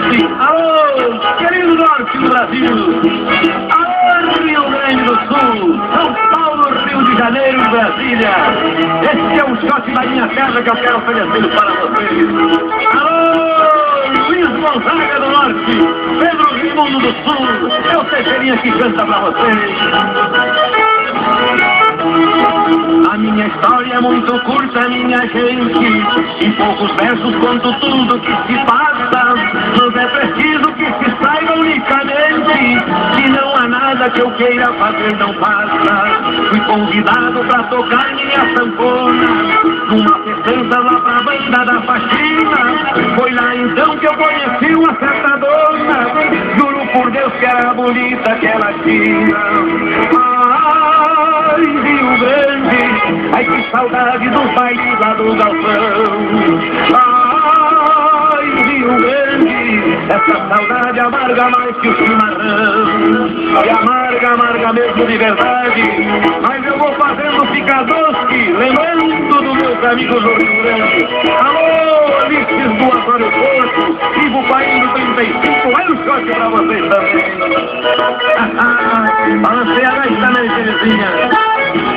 Norte! Alô, querido Norte do Brasil! Alô, Rio Grande do Sul! São Paulo, Rio de Janeiro e Brasília! Esse é o shot da minha terra que eu quero oferecer para vocês! Alô, Luiz Gonzaga do Norte! Pedro Raimundo do Sul! É o Teixeirinha que canta para vocês! A minha história é muito curta, minha gente. Em poucos versos conto tudo que se passa. Mas é preciso que se saiba unicamente que não há nada que eu queira fazer, não passa. Fui convidado pra tocar minha sanfona numa festança lá pra banda da faxina. Foi lá então que eu conheci uma certa dona. Juro por Deus que era bonita aquela china. Ai, Rio Grande, ai que saudade dos bailes lá do galpão. Ai, Rio Grande, essa saudade amarga mais que o chimarrão. E amarga, amarga mesmo de verdade. Mas eu vou fazendo ficar doce, lembrando dos meus amigos do Rio Grande. Alô, Ulisses do Antônio Porto, Vivo País do 35, vai no shot pra vocês também. Balancei a gaita, né, Terezinha?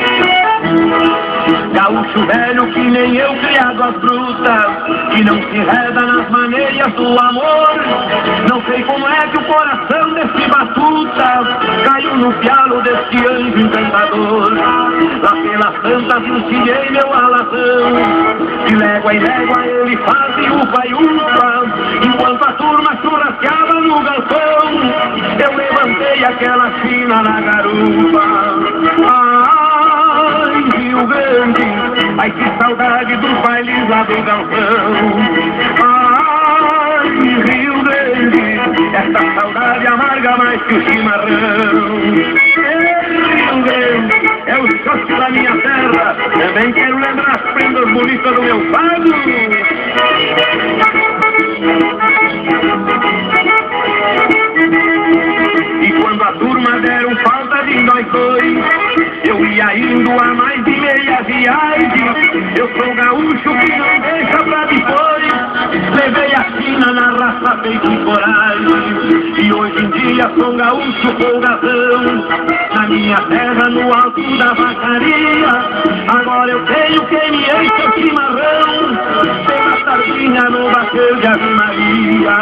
Gaúcho velho que nem eu, criado às brutas, que não se enreda nas maneiras do amor. Não sei como é que o coração desse batuta caiu no pialo desse anjo encantador. Lá pelas tantas encilhei meu alazão, de légua em légua ele fazia upa e upa, enquanto a turma churrasqueava no galpão. Eu levantei aquela china na garupa. Rio Grande, ai que saudade dos bailes lá do galpão. Ai, Rio Grande, essa saudade amarga mais que o chimarrão. Rio Grande, é o shot da minha terra, também quero lembrar as prendas bonitas do meu fado. E quando a turma deram falta de nós dois, eu ia indo a mais de meia viagem. Eu sou gaúcho que não deixa pra depois. Levei a China na raça feita de coragem. E hoje em dia sou gaúcho folgadão. Na minha terra, no alto da vacaria, agora eu tenho quem me enche o chimarrão. Tem uma sardinha no bater de Ave Maria.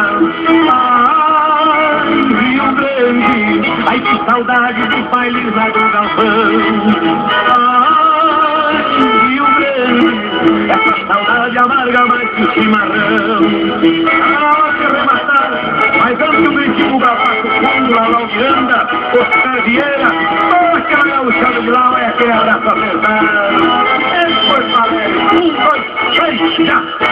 Rio Grande, ai que saudade dos bailes lá do galpão. Ai, Rio Grande, essa saudade amarga mais que o chimarrão. Na hora de arrematar, mas antes do brinquinho gafaço fundo, lá Miranda, Oscar Vieira, toda aquela gaúchada de lá, é aquele abraço apertado. Foi Valério, 1, 2, 3, já!